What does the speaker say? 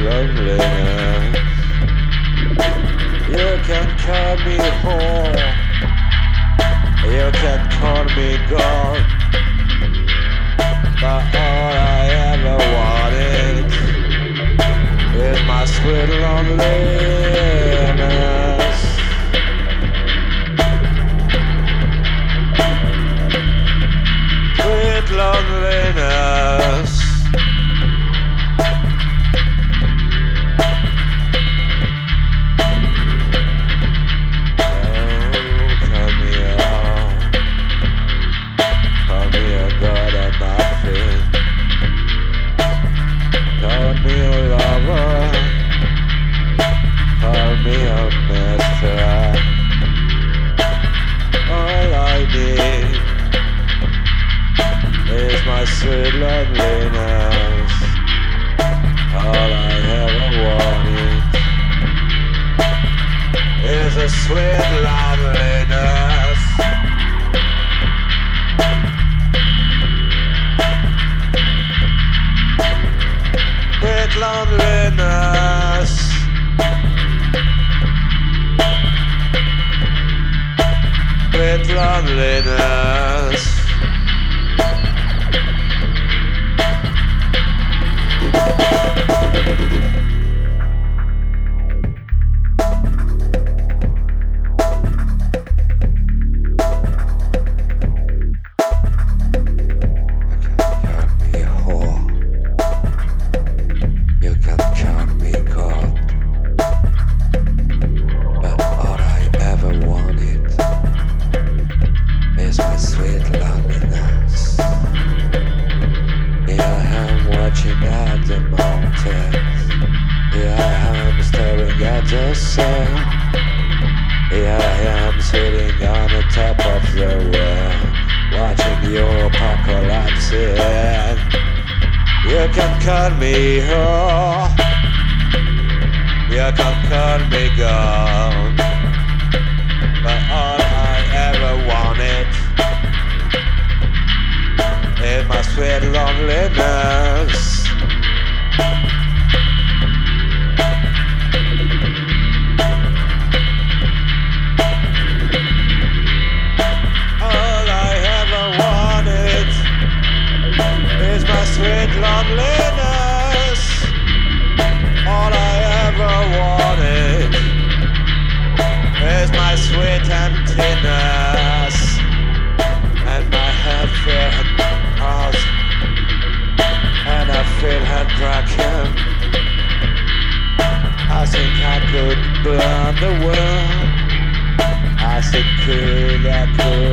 loneliness. You can call me whore, you can call me God, but all I ever wanted is my sweet loneliness. Sweet loneliness. Sweet loneliness, all I ever wanted is a sweet loneliness. Sweet loneliness. Sweet loneliness. Here I am sitting on the top of the world, watching your apocalypse. You can call me whore, you can call me God, but all I ever wanted is my sweet loneliness. Sweet loneliness, all I ever wanted is my sweet emptiness, and my head feels paused, and I feel heartbroken. I think I could burn the world, I think I could